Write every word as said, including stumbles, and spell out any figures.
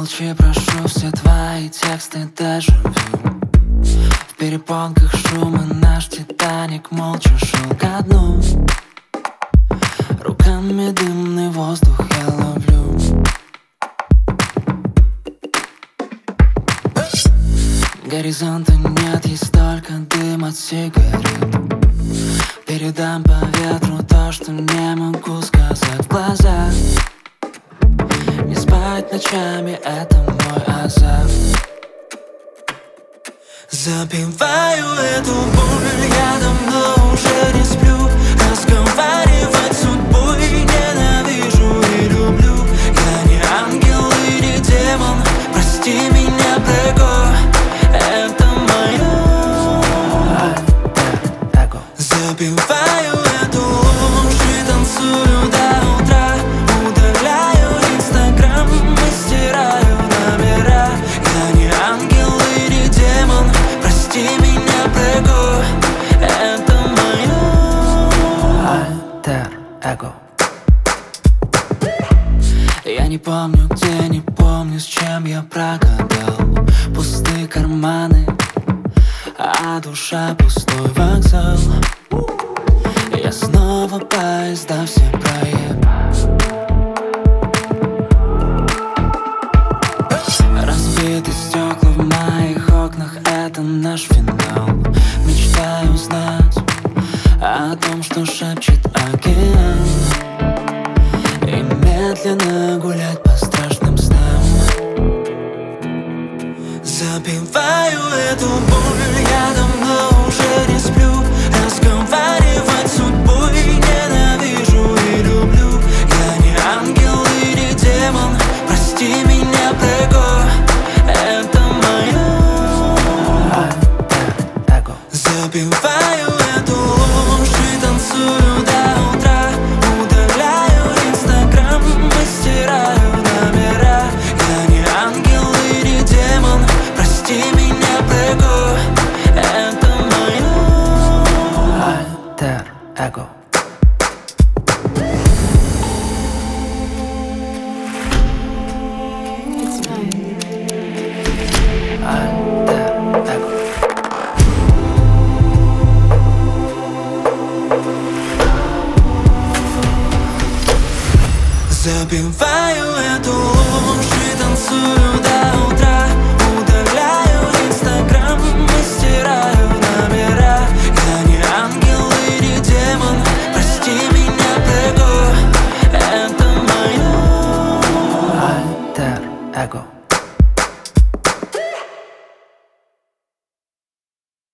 Молчи, прошу, все твои тексты дежавю. В перепонках шум, и наш Титаник молча шел ко дну. Руками дымный воздух я ловлю. Горизонта нет, есть только дым от сигарет. Передам по ветру то, что не могу сказать в глаза. Не спать ночами — это мой азарт. Запиваю эту боль, я давно уже не сплю. Разговаривать с судьбой ненавижу и люблю. Я не ангел и не демон, прости меня, прego. Это мое альтер-эго. Запиваю эту ложь и танцую до утра. Удаляю Инстаграм и стираю номера. Я не ангел и не демон, прости меня, прego. Это мое альтер-эго. Я не помню где, не помню с чем я прогадал. Пустые карманы, а душа пустой вокзал. Я снова поезда все проебал. Разбиты стекла в моих окнах, это наш финал. Мечтаю знать о том, что шепчет океан, и медленно гулять по страшным снам. Запиваю эту боль, я давно уже не сплю. Разговаривать с судьбой ненавижу и люблю. Я не ангел и не демон, прости меня, прего. Это мое альтер-эго. Запиваю эту ложь и танцую до утра. Удаляю Инстаграм и стираю номера. Я не ангел и не демон, прости меня, прего. Это мое альтер-эго. Альтер-эго. Забиваю эту ложь и танцую